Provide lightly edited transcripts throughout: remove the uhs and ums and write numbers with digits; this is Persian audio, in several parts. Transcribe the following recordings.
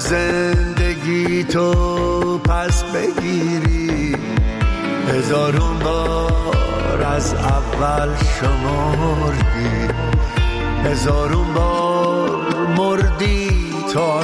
زندگی تو پس بگیری، هزارون بار از اول شمردی، هزارون بار مردی تا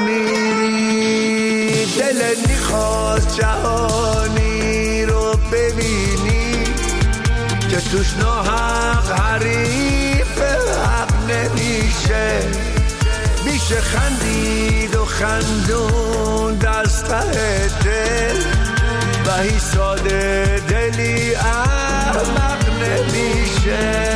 نمیری. دلت میخواست جهانی رو ببینی که توش ناحق حریف حق نمیشه، میشه خندید و خندون دسته دل و هی ساده دلی احمق نمیشه.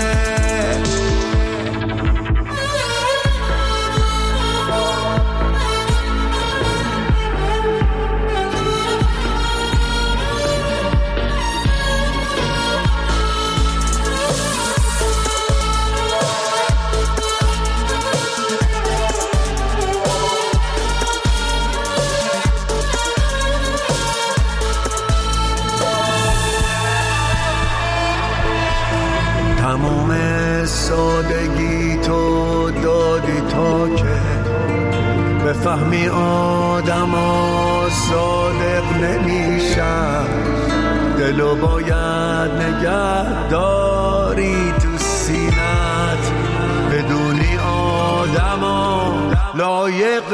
تمام سادگی تو دادی تا که بفهمی آدم ها صادق نمیشن، دلو باید نگه داری تو سینت، بدونی آدم ها لایق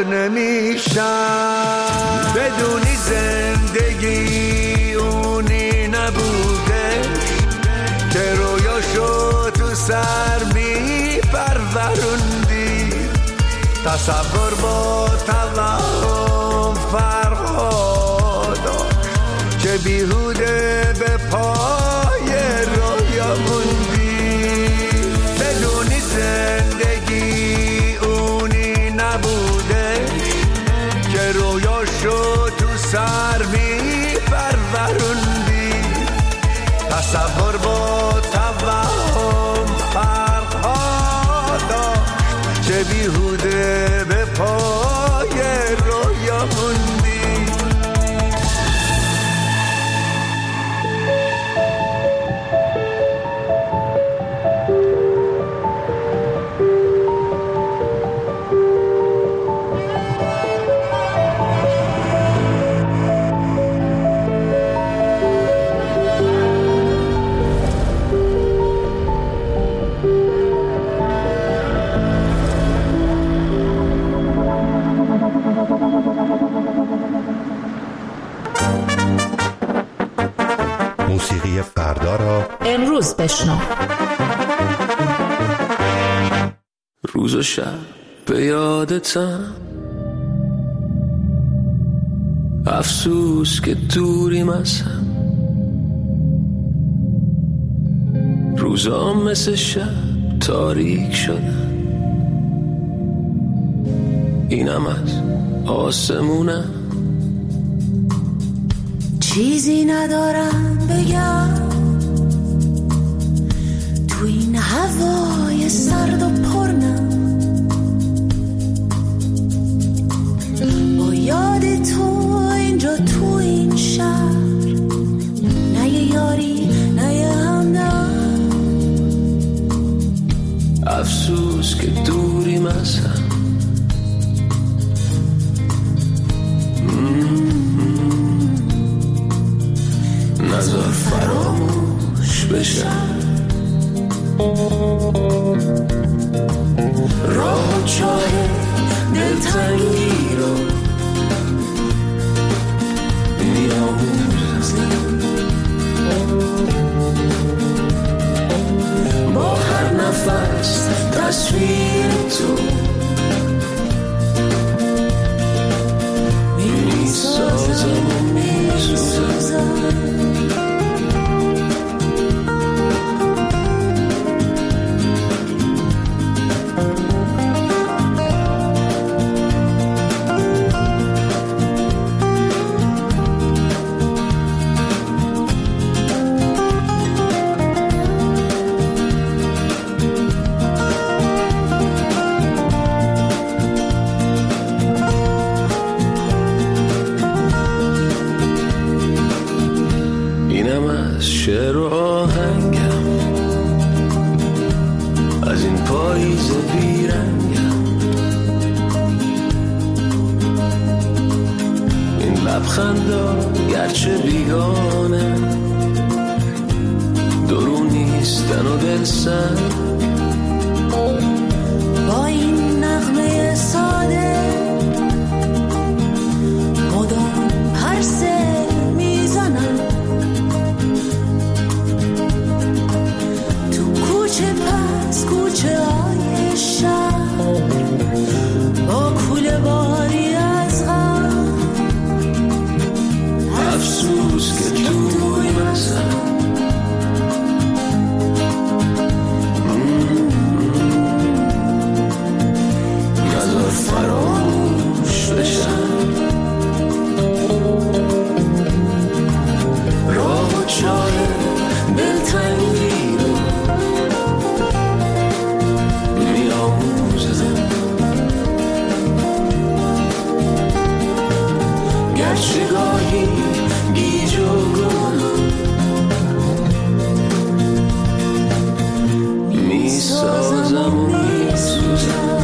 نمیشن، بدونی زندگی اونی نبوده که رویاشو تو سر می پروروندی، تصور با توهم فرق داشت که بیهوده به پای رویا موندی، بدونی زندگی اونی نبوده که رویاشو تو سر می پروروندی، تصور با توهم فرق‌ها داشت که بیهوده به پای رویا موندی. موسیقی فردا را امروز بشنو. روز و شب به یادتم، افسوس که دوریم از هم، روزا مثل شب تاریک شدن، اینم از آسمونم، چیزی ندارم بگم تو این هوای سرد و پرنم، با یاد تو اینجا تو این شهر، نه یاری نه همدم، افسوس که دوریم از هم، نذار فراموش بشم، راه چاه دلتنگی رو میاموزم، با هر نفس تصویر تو میسازم و میسوزم. شعر و آهنگم از این پاییز بیرنگم، لبخندا گرچه بیگانه، درو نیستن و دلسن. با این نغمه ساده مدام پرسه میزنم، تو کوچه پس کوچه های شهر با کوله باری از غم، افسوس که توی مثلا نظر فراموش بشن. راه و چاره دلتنگی رو می‌آموزم، گرچه گاهی گیج و گم می‌سازم و می‌سوزم.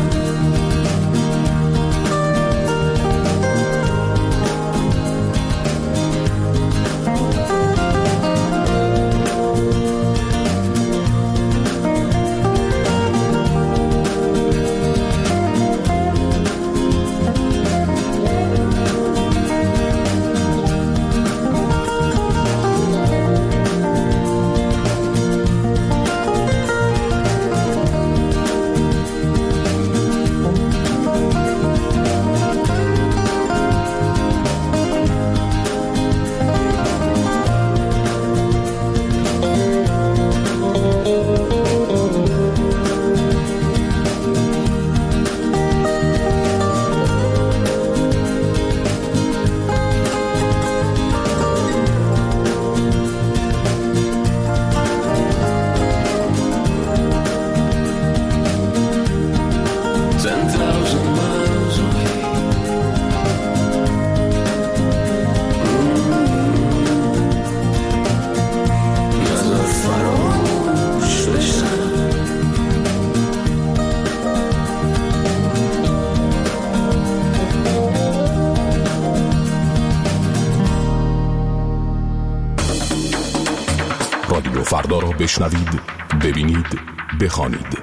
رادیو فردا را بشنوید، ببینید، بخوانید.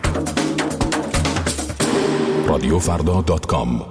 رادیوفردا.com.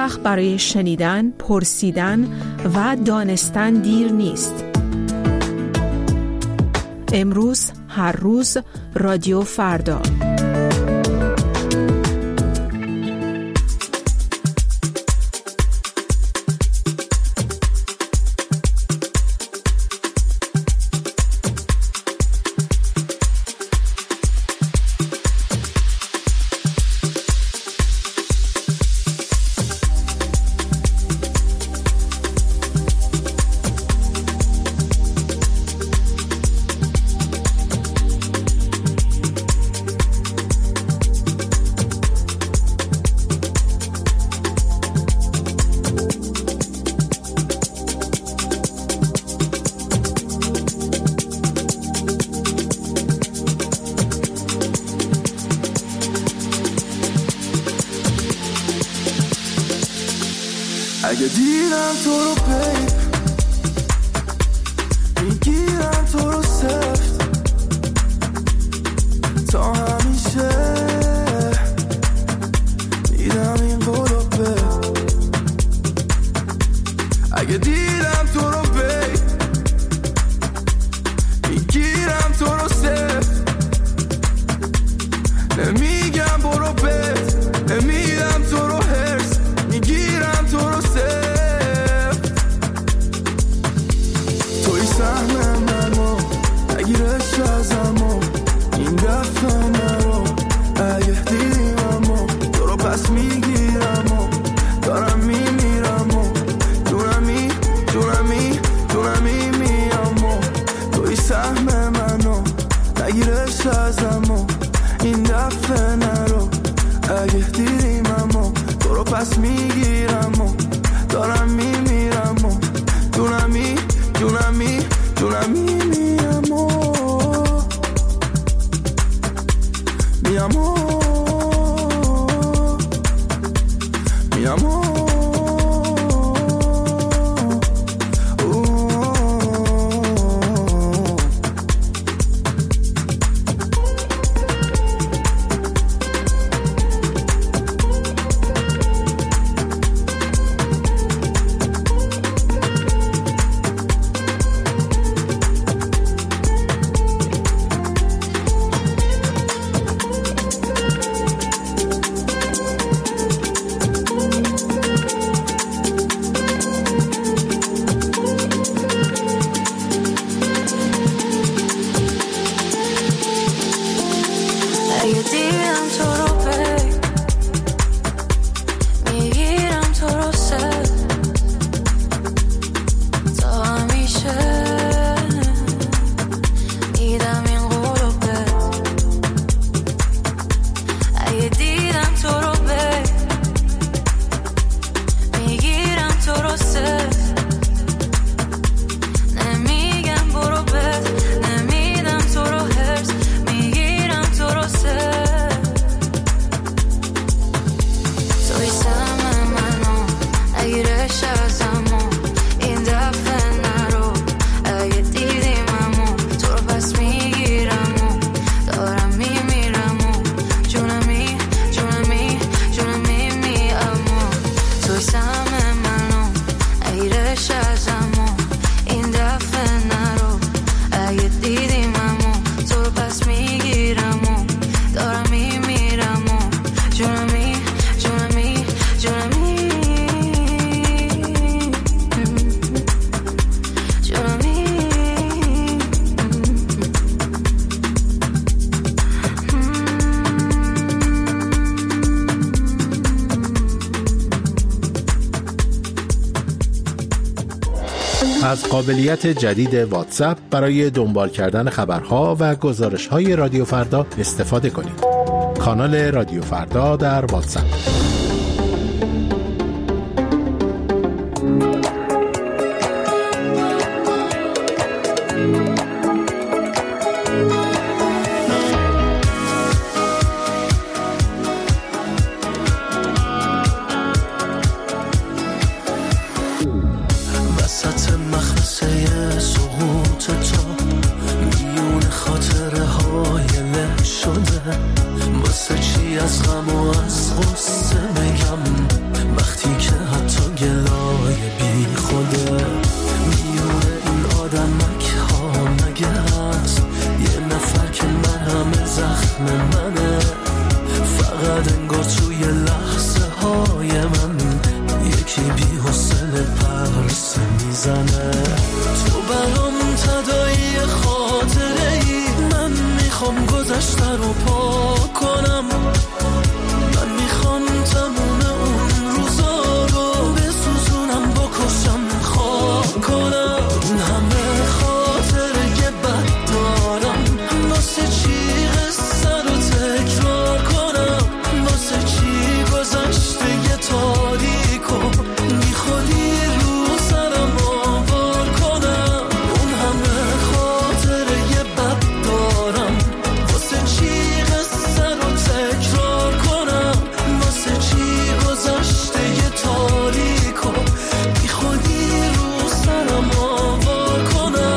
وقت برای شنیدن، پرسیدن و دانستن دیر نیست. امروز، هر روز، رادیو فردا. اگه دیدم تو رو بیب میگیرم تو رو سفت تا همیشه دیدم این قلوبه. اگه دیدم تو رو بیب میگیرم تو رو سفت نمیگم برو بت نمیدم تو رو هرس میگیرم تو رو توی سهم منو نگیرش ازمو این دفعه نرو اگه دیدیممو تو رو پس میگیرمو دارم میمیرمو جونمی میامو توی سهم منو نگیرش ازمو این دفعه نرو اگه دیدیممو تو رو پس میگیرمو دارم میمیرمو جونمی میامو از قابلیت جدید واتساپ برای دنبال کردن خبرها و گزارش‌های رادیو فردا استفاده کنید. کانال رادیو فردا در واتساپ. از غم و از غصه میگم وقتی که میزنه. تو برام تداعی خاطره ای، من میخوام گذشته رو پاک کنم. من میخوام تموم اون روزا رو بسوزونم، بکشم، خاک کنم. این همه خاطره که بد دارم، واسه چی قصه رو تکرار کنم؟ واسه چی گذشته یه تاریک و بی خودی رو سرم آوار کنم؟ اون همه خاطره یه بد دارم، واسه چی قصه رو تکرار کنم؟ واسه چی گذشته یه تاریک و بی خودی رو سرم آوار کنم؟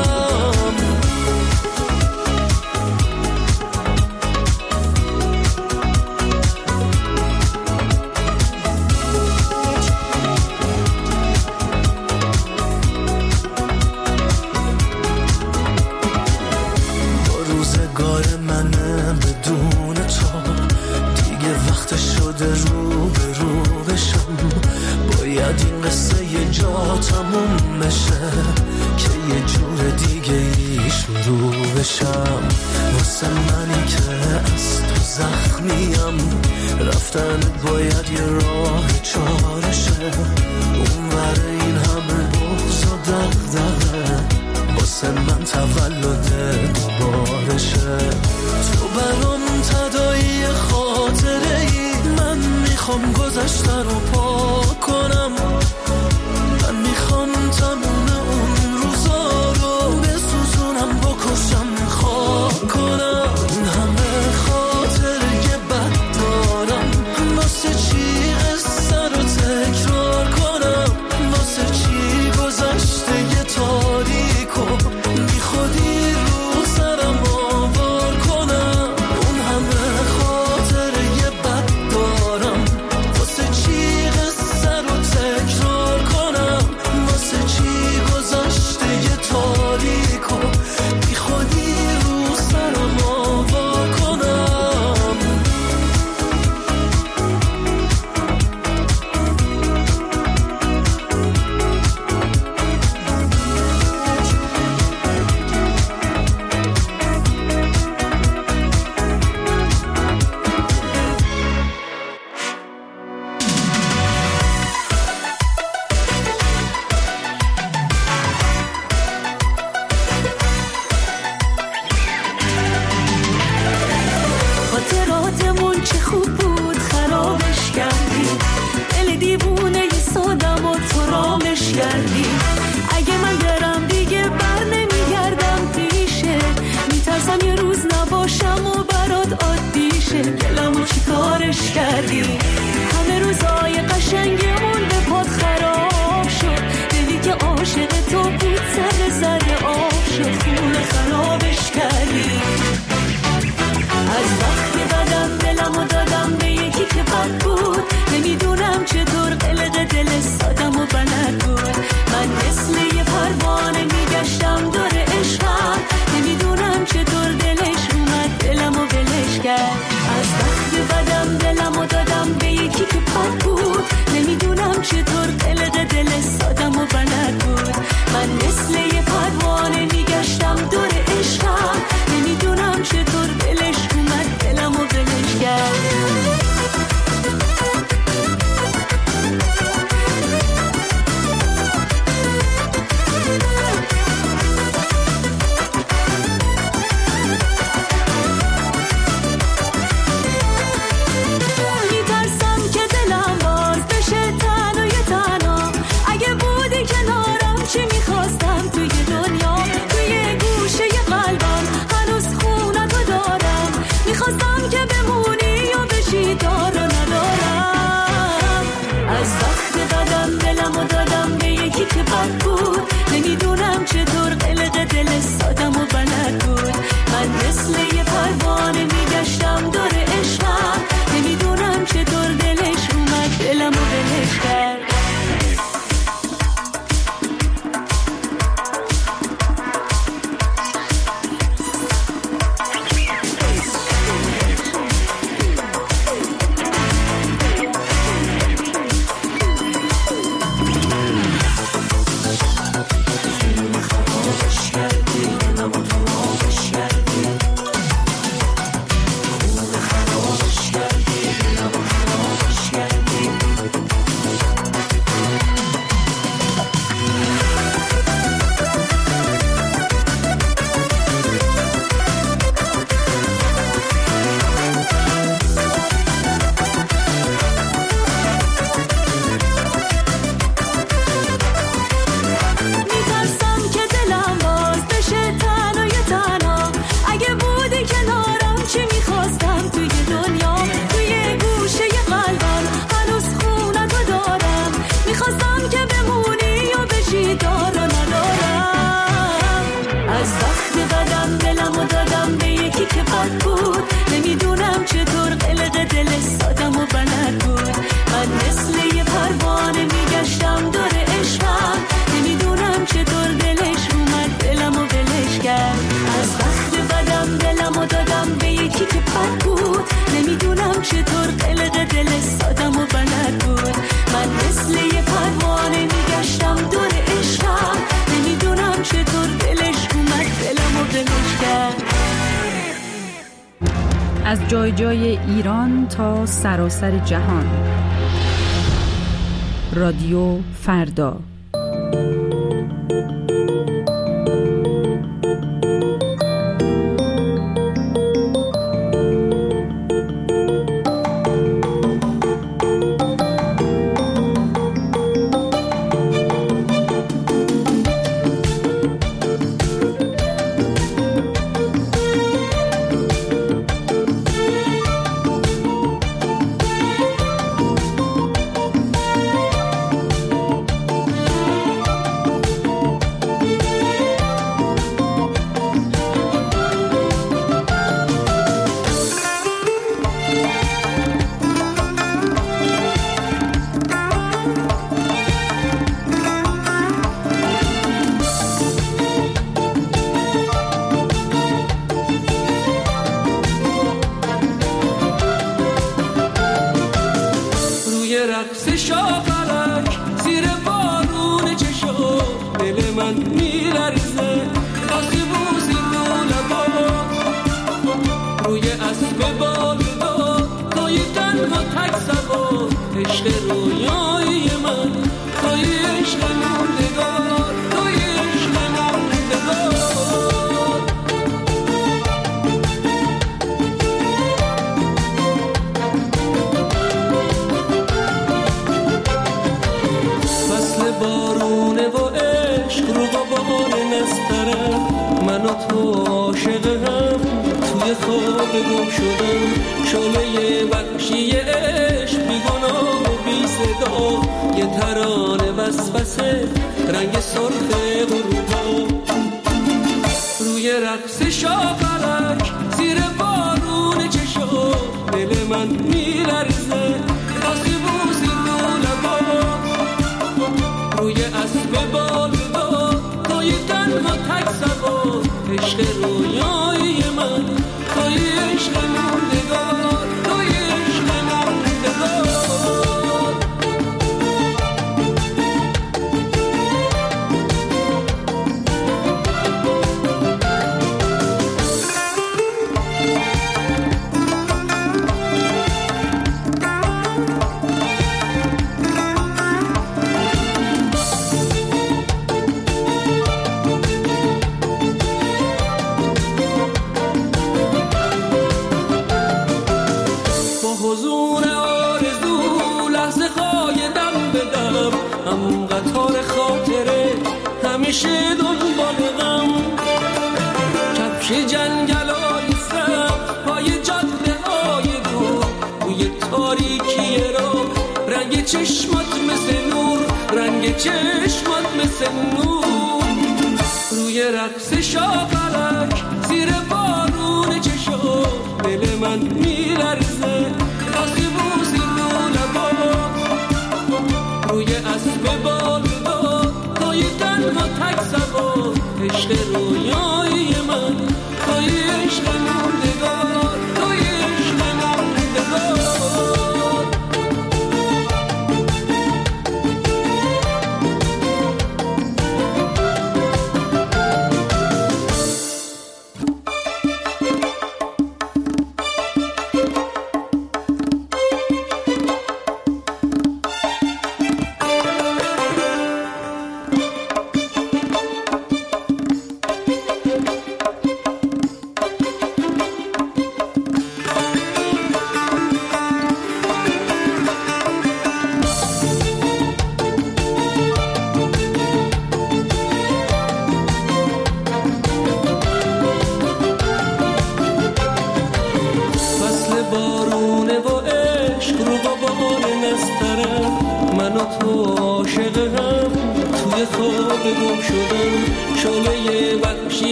روزگار منه بدون تو، دیگه وقت شده رو به رو بشم. باید این قصه یه جا تموم بشه که یه جور دیگه ای شروع بشم. واسه منی که از تو زخمیم، رفتن باید یه راه چارشه. اون ور این همه بغض و دغدغه، واسه من تولد دوبارشه. تو برام تداعی خاطره ای، من میخوام گذشته رو پاک کنم. من میخوام تموم اون روزا رو بسوزونم، بکشم، خاک کنم. این همه خاطره که بد دارم، واسه چی قصه رو تکرار کنم؟ واسه چی گذشته یه تاریک و بی خودی رو سرم آوار کنم؟ اون همه خاطره یه بد دارم، واسه چی قصه رو تکرار کنم؟ واسه چی گذشته یه تاریک و بی خودی رو سرم آوار کنم؟ خاطراتمون چه خوب بود، خرابش کردی. دل دیوونه ی سادم و تو رامش کردی. اگه من برم دیگه بر نمیگردم پیشه، میترسم یه روز نباشم و برات عادی شه. دلمو چی کارش کردی؟ همه روزای قشنگمون به پات خراب شد. دلی که عاشق تو بود سر آب شد. خونه خرابش کردی. از وقتی بدم دلمو دادم به یکی که بد بود. نمیدونم چطور قلق دل سادم و بلد بود. من مثل یه پروانه میگشتم دور عشقم. نمیدونم چطور دلش اومد دلمو ولش کرد. از وقتی بدم دلمو دادم به یکی که بد بود. نمیدونم چطور قلق دل سادم و بلد بود. من مثل یه پروانه جای جای ایران تا سراسر جهان. رادیو فردا.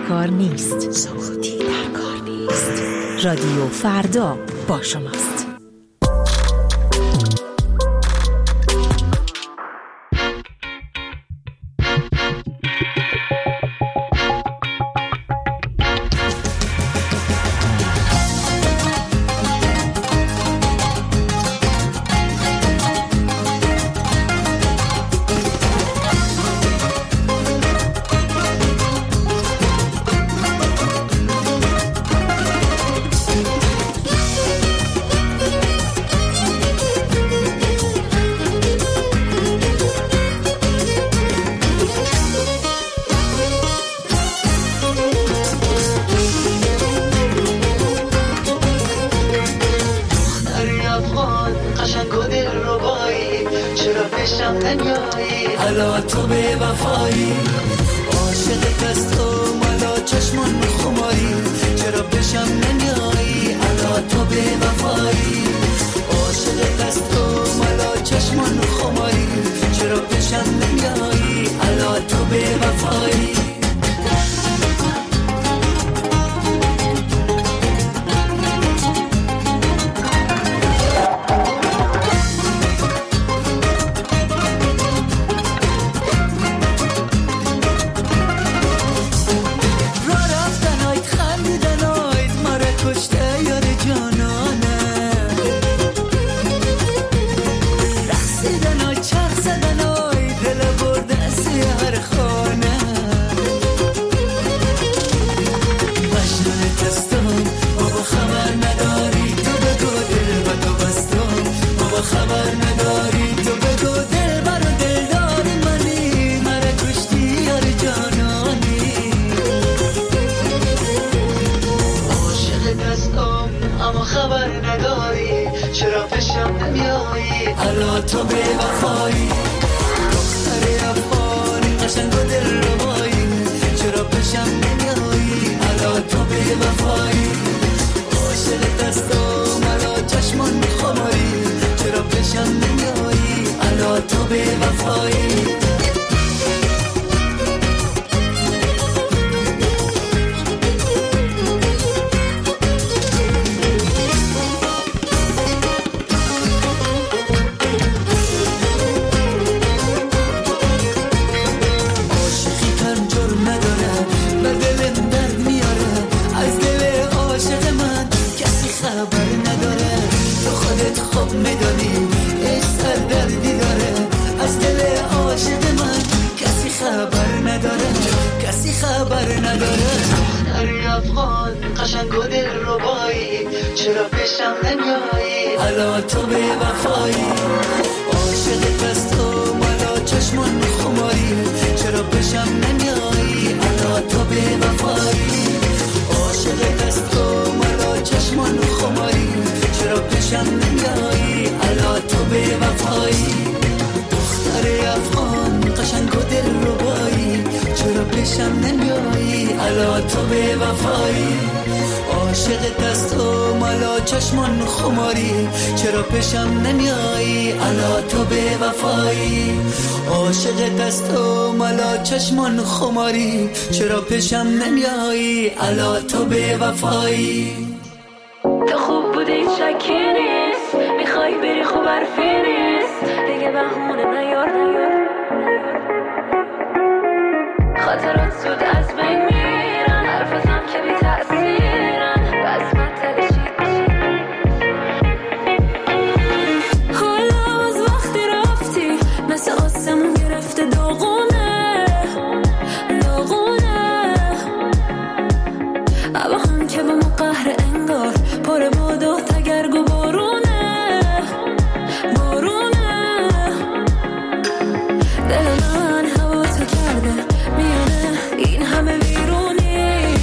کار نیست. رادیو فردا با شماست. چشمان خماری چرا پیشم نمیایی الا تو به وفایی تو خوب بودی شکی نیست میخوای بری خوب حرفی نیست دیگه بهونه نیار خاطرات زود از بین میرن حرفتم که بی تأثیرن بس من تلشید حالا از وقتی رفتی مثل آسمون گرفته داغونه اما هم که با ما قهر انگار پر باد و تگرگ و بارونه دل من هوا تو کرده میونه این همه ویرونی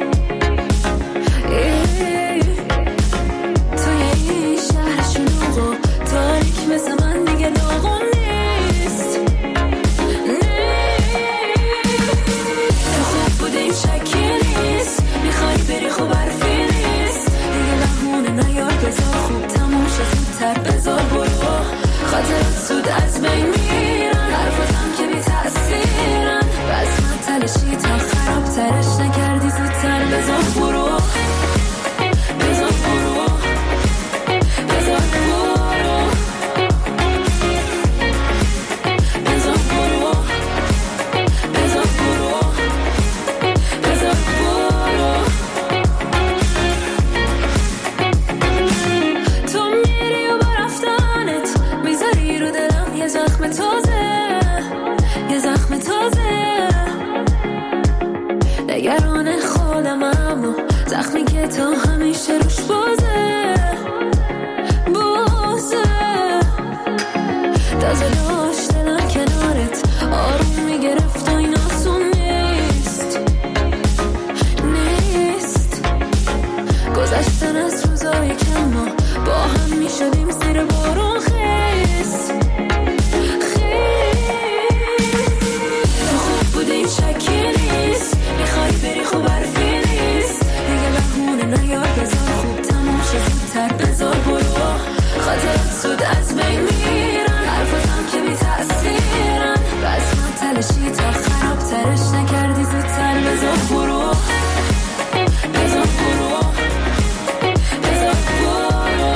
توی این شهر شلوغ و تاریک مثل من دیگه داغون نیست تو خوب بودی شکی نیست میخوای بری خوب حرفی نیست دیگه بهونه نیار زخمی که تا همیشه روش بازه تازه داشت دلم کنارت آروم میگرفت و این آسون نیست گذشتن از روزای کم ما با هم میشدیم زیر بارون خیس تو خوب بودی شکی نیست میخوای بری خوب حرفی نیست دیگه بهونه نیار بذار خوب تموم شد زودتر بذار برو خاطرت زود از بین میرن حرفاتم که بی تأثیرن بس من تلشی تا خراب ترش نکردی زودتر بذار برو بذار برو بذار برو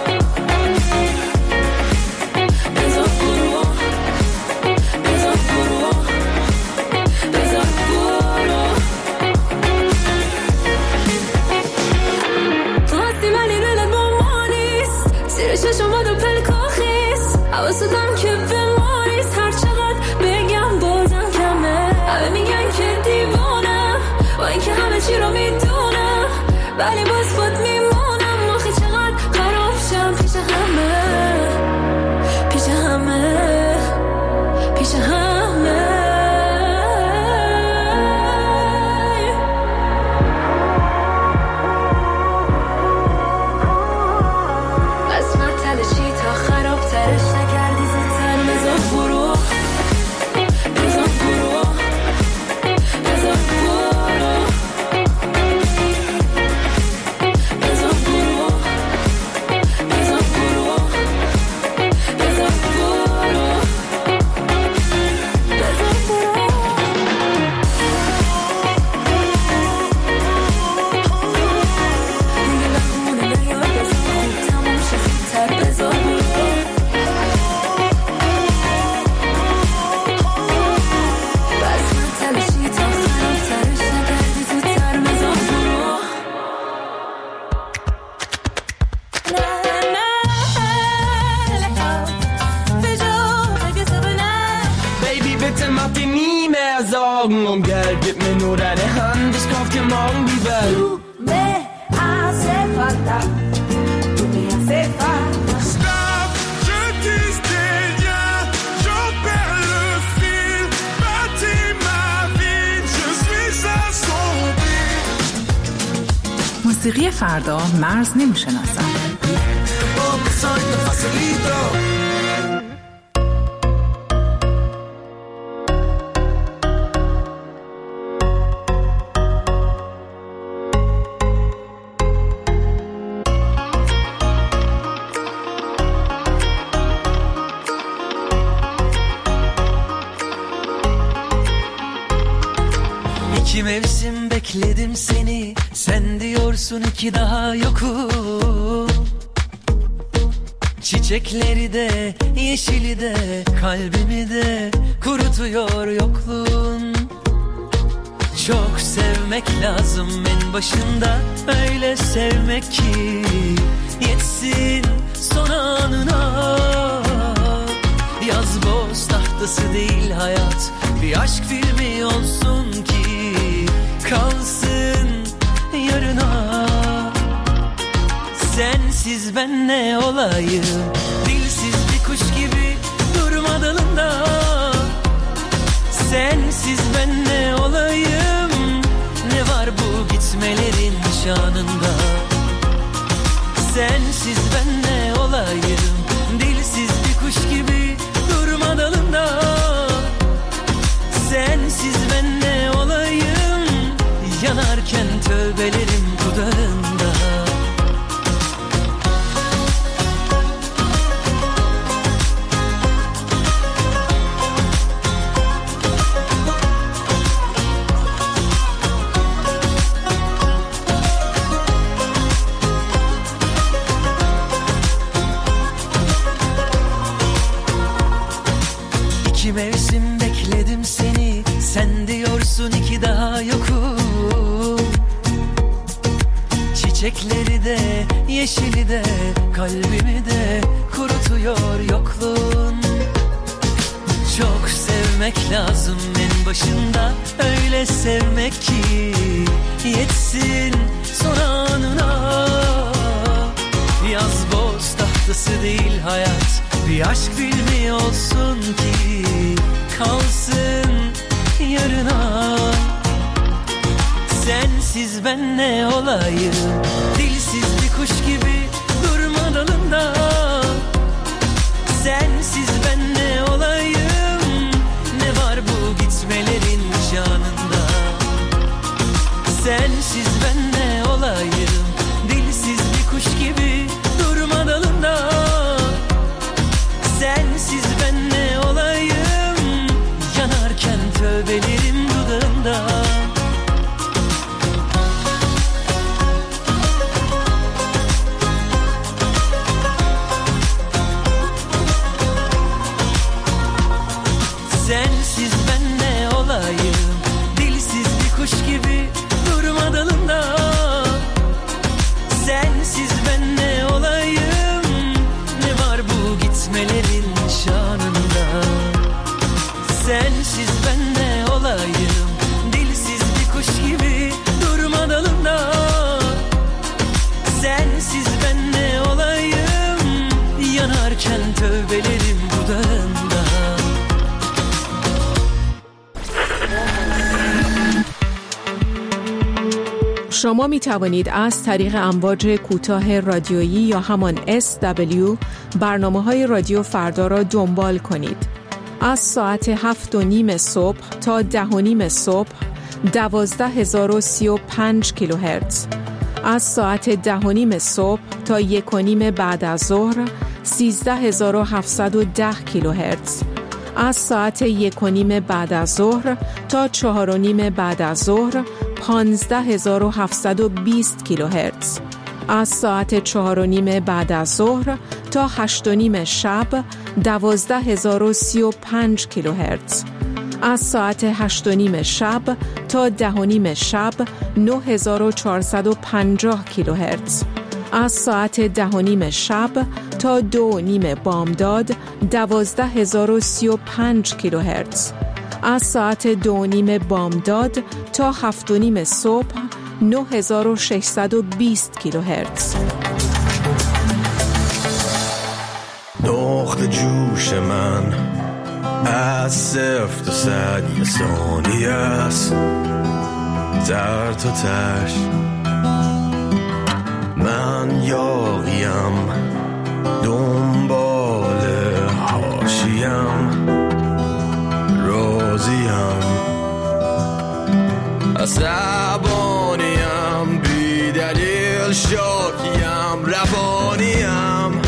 بذار برو بذار برو بذار برو تو هستی ولی دلت با ما نیست زیر چشم و دو پلکاخیست حواستم که به ما نیست هر چقدر بگم بازم کمه همه میگن که دیوانم با اینکه همه چی رو میدونم ولی باز خود میمونم آخه چقدر خراب شم پیش همه پیش همه پیش همه بس من تلشی تا خراب ترش نکردی زودتر بذار برو بذار برو بذار برو بذار برو بذار برو بذار برو بذار برو دیگه بهونه نیار بذار خوب تموم شه زودتر بذار برو بس من تلشی تا خراب ترش نکردی زودتر بذار برو Baby, bitte mach dir nie mehr Sorgen um Geld. Gib mir nur deine Hand, ich kauf dir morgen die Welt. Stop, je tisse des liens, j'en perds le fil. Bâtis ma vie, je suis assombri. موسیقی فردا مرز نمیشناسد. Oh, soy te facilito. İki mevsim bekledim seni, sen diyorsun ki daha yokum. Çiçekleri de, yeşili de, kalbimi de kurutuyor yokluğun. Çok sevmek lazım en başında, öyle sevmek ki yetsin son anına. Yaz boz tahtası değil hayat, bir aşk filmi olsun ki kalsın yarına. Sensiz ben ne olayım, dilsiz bir kuş gibi durma dalında. Sensiz ben ne olayım, ne var bu gitmelerin şanında. Sensiz ben ne olayım, dilsiz bir kuş gibi durma dalında. Sensiz ben ne olayım, yanarken tövbelerim dudağında. İki mevsim bekledim seni, sen diyorsun ki daha yokum. Çiçekleri de, yeşili de, kalbimi de kurutuyor yokluğun. Çok sevmek lazım en başında, öyle sevmek ki yetsin son değil hayat, bir aşk filmi olsun ki kalsın yarına. Sensiz ben ne olayım, dilsiz bir kuş gibi durma dalında. Sensiz ben ne olayım, ne var bu gitmelerin canında. Sensiz ben ne olayım, dilsiz bir kuş gibi durma dalında. Sensiz ben ne olayım, yanarken tövbelerim dudağımda. Sensiz ben ne olayım, dilsiz bir kuş gibi durma dalında. Sensiz ben ne olayım, ne var bu gitmelerin şanında. Sensiz ben ne olayım, dilsiz bir kuş gibi durma dalında. Sensiz ben ne olayım, yanarken tövbelerim dudağında. شما می توانید از طریق امواج کوتاه رادیویی یا همان SW برنامه‌های رادیو فردا را دنبال کنید. از ساعت 7:30 صبح تا 10:30 صبح 12035 کیلوهرتز. از ساعت 10:30 صبح تا 1:30 بعد از ظهر 13710 کیلوهرتز. از ساعت 1:30 بعد از ظهر تا 4:30 بعد از ظهر 15720 کیلوهرتز. از ساعت 4:30 بعد از ظهر تا 8:30 شب 12035 کیلوهرتز. از ساعت 8:30 شب تا 10:30 شب 9450 کیلوهرتز. از ساعت 10:30 شب تا 2:30 بامداد 12035 کیلوهرتز. از ساعت 2:30 بامداد تا 7:30 صبح 9620 کیلوهرتز. نقطه جوش من از صفر تا 100 یه ثانیه است، در تا تش من یاقیم، دنبال حاشیم، راضیم، عصبانیم، بی دلیل شاکیم، روانیم،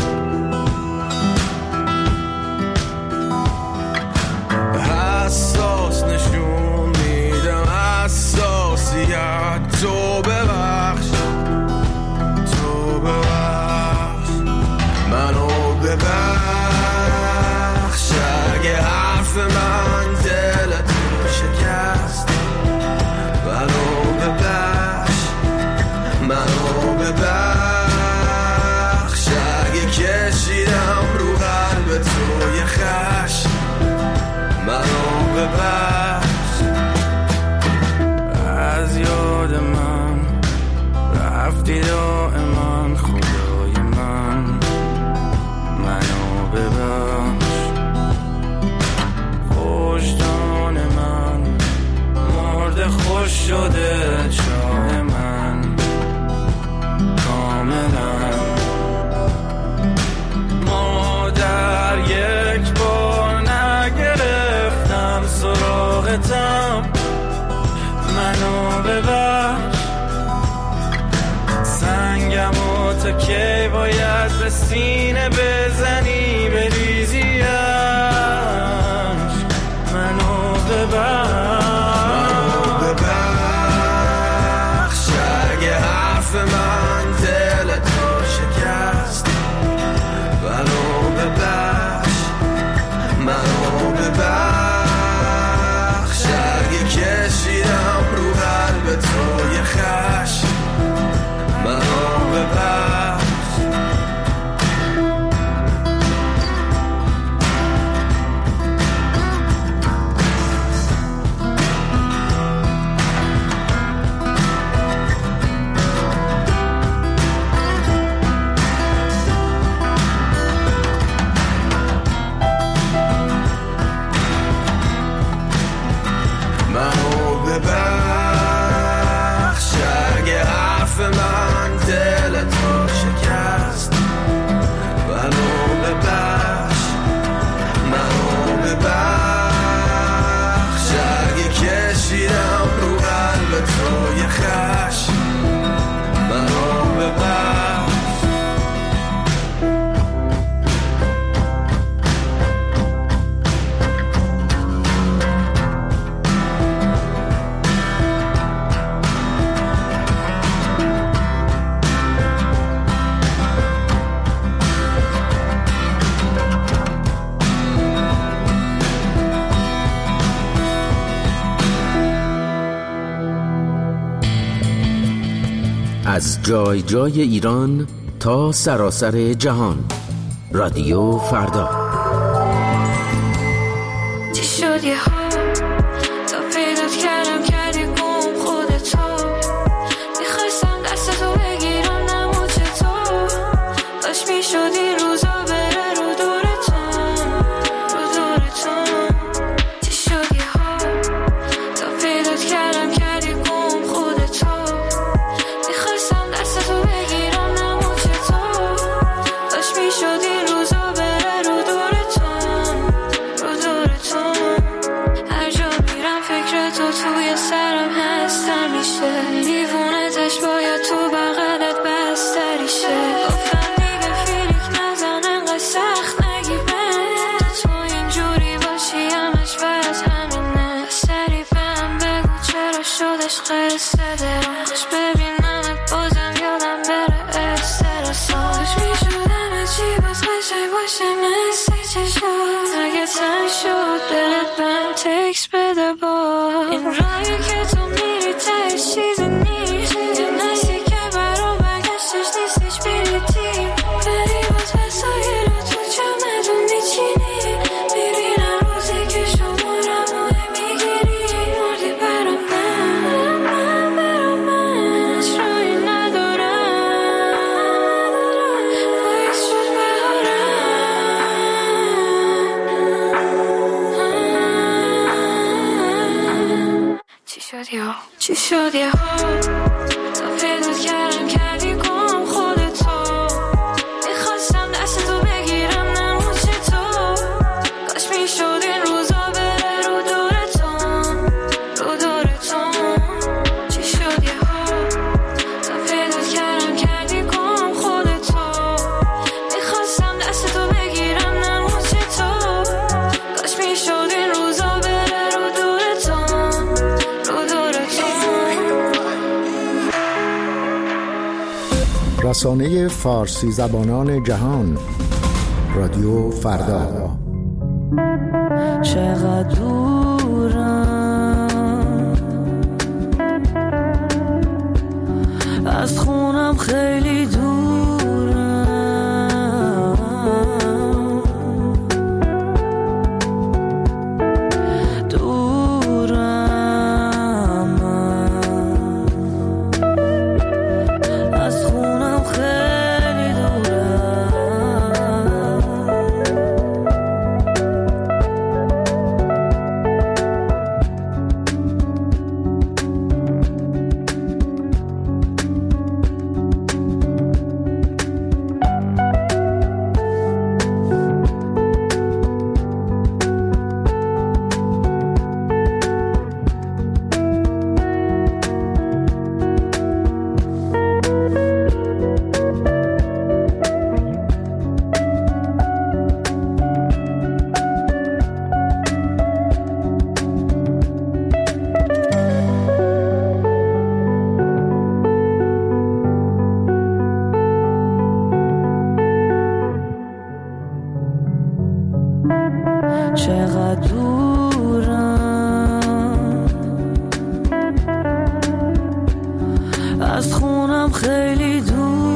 حساس نشون میدم حساسیت. تو ببخش، تو ببخش، منو ببخش اگه حرف من دلتو شکست. منو ببخش، منو ببخش اگه کشیدم رو قلب تو یه خشم. منو ببخش، از یاد من رفتی دائما خدای من. منو ببخش، وجدان من مرده خوش شده چاه من کاملا. مادر یک بار نگرفتم سراغتم. منو ببخش، سنگمو تا کی باید به سینه بزنی بریزیش. منو ببخش اگه حرف من دلتو شکست. منو ببخش، منو ببخش اگه کشیدم رو قلب تو یه خشم. منو ببخش. من دل تو شکست. منو ببخش، منو ببخش، اگه کشیدم رو قلب تو یه خشم. منو ببخش. از جای جای ایران تا سراسر جهان، رادیو فردا. چی شد یه ها تا پیدات کردم کردی گم خودتو. میخواستم دستتو بگیرم نمو چطور. کاش میشد این روزا بره رو دورتون، رو دورتون. چی شد یه ها تا پیدات کردم کردی گم خودتو. میخواستم دستتو بگیرم نمو چطور. کاش میشد این روزا بره رو دورتون، رو دورتون. هر جا میرم فکر تو توی سرم هستم میشه. دیوونتش باید تو بغلت بستریشه. گفتم دیگه فیلیک نزن انقدر سخت نگیبه. تو اینجوری باشی همش بس همینه. سری بهم بگو چرا شدش قصه درم. خوش ببینمت بازم یادم بره استرساش. میشودم چی باز قشنگ باشه مثل چه شد. اگه تن شد دلت بهم تکس بده با. این راهی که تو میری تهش چیزی نیست. یه نستی که برا برگشتش نیست هیچ بلیتی. بری باز وسایل تو چمدون میچینی. میبینم روزی که شمارم و میگیری. مردی برا من برا من هیچ راهی ندارم. باعث شد بهارم. چی شد یا چی شد یه ها تا پیدات کردم کردی گم خودتو. میخواستم دستتو بگیرم نمو چطور. کاش میشد این روزا بره رو دورتون، رو دورتون. چی شد یه ها تا پیدات کردم کردی گم خودتو. میخواستم دستتو بگیرم نمو چطور. کاش میشد این روزا بره رو دورتون، رو دورتون. رسانه فارسی زبانان جهان، رادیو فردا. چقدر دورم از خونم، خیلی دورم. دورم از خونم، خیلی دورم. چقدر دورم از خونم، خیلی دور.